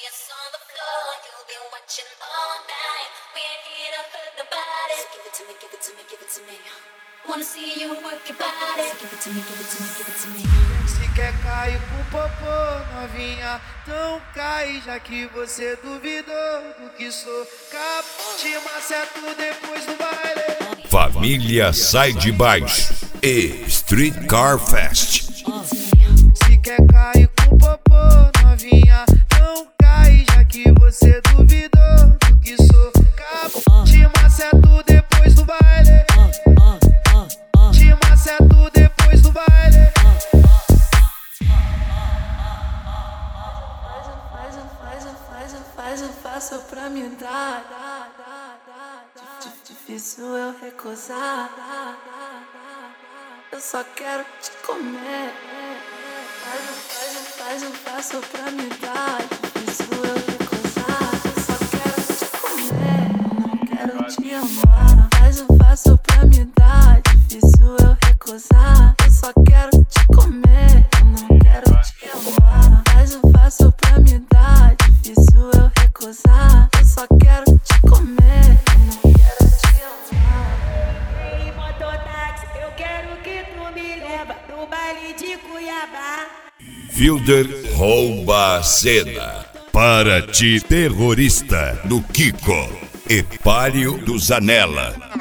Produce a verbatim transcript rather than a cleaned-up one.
ass on the floor, you've been watching all night. We ain't here to hurt nobody. So give it to me, give it to me, give it to me. Wanna see you work your body. So give it to me, give it to me, give it to me. Se quer cair com popô, novinha, então cai, já que você duvidou do que sou capaz. Te maceto depois do baile. Família Sai de Baixo e Street Car Fest. Se quer cair com popô, novinha, então cai, já que você duvidou do que sou capaz. Te maceto depois do baile. Te maceto depois do baile. Faz, faz, faz, faz, faço pra me dar. Difícil eu recusar. Eu só quero te comer. Faz, faz, faz, faço pra me dar. Difícil eu recusar. Eu só quero te comer. Não quero te amar. Faz, faço pra me dar. Difícil eu recusar. Eu só quero te comer. Não quero te amar. Faz, faço pra me dar. Difícil eu recusar. Eu só quero te comer. Não quero te amar. Ei, mototáxi, eu quero que tu me leva pro baile de Cuiabá. Fielder rouba a cena. Para ti, terrorista, do Kiko. Epário do Zanella.